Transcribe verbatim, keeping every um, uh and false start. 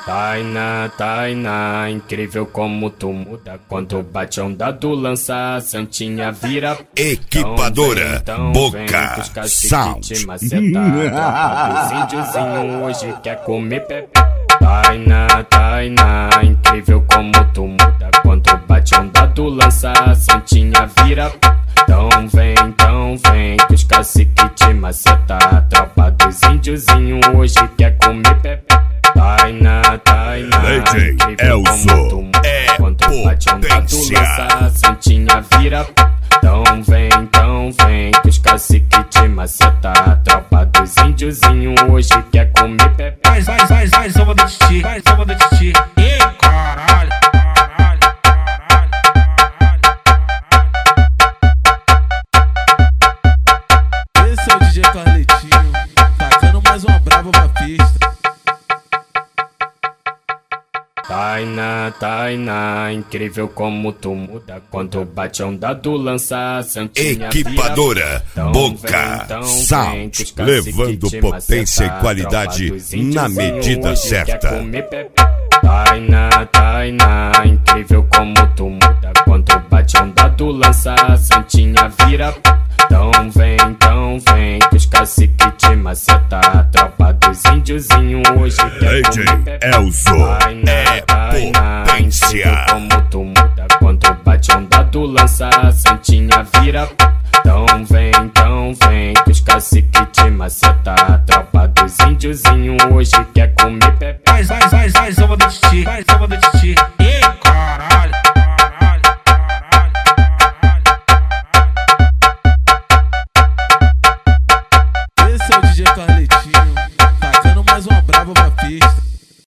Tainá, Tainá, incrível como tu muda. Quando bate a onda do lança, a Santinha vira Equipadora tão vem, tão Boca vem, Sound. Os índiozinhos hoje quer comer pepe. Tainá, Tainá, incrível como tu muda. Quando bate a onda do lança, a Santinha vira. Então vem, então vem, que os cacique te maceta. A tropa dos índiozinhos hoje quer comer pepe. Tainá, Tainá, Legend incrível como tu muda. é Quando bate a onda do potência. lança, a Santinha vira. Então vem, então vem, que os cacique te maceta. A tropa dos índiozinhos hoje quer comer pepe. Vai, vai, vai, vai, samba do titi, vai, samba do titi. Ih, caralho, caralho, caralho, caralho. Esse é o D J Carletinho, tacando mais uma braba pra pista. Tainá, Tainá, incrível como tu muda. Quando bate a onda do lança, a Santinha Equipadora vira. Então Boca vem, então Sound, vem, que os cacique levando te potência maceta. e qualidade A tropa dos na índiozinhos medida hoje certa. quer comer pepe. Tainá, Tainá, incrível como tu muda. Quando bate a onda do lança, a Santinha vira. Então vem, então vem, que os cacique te maceta. A tropa dos índiozinhos hoje quer comer Legend pepe. Elzo é potência. Incrível como tu muda. Quando bate a onda do lança, a Santinha vira. Então vem, então vem, que os cacique te maceta. A tropa dos índiozinhos hoje quer comer pepe. Vai, vai, vai, vai, samba do titi, vai, samba do titi.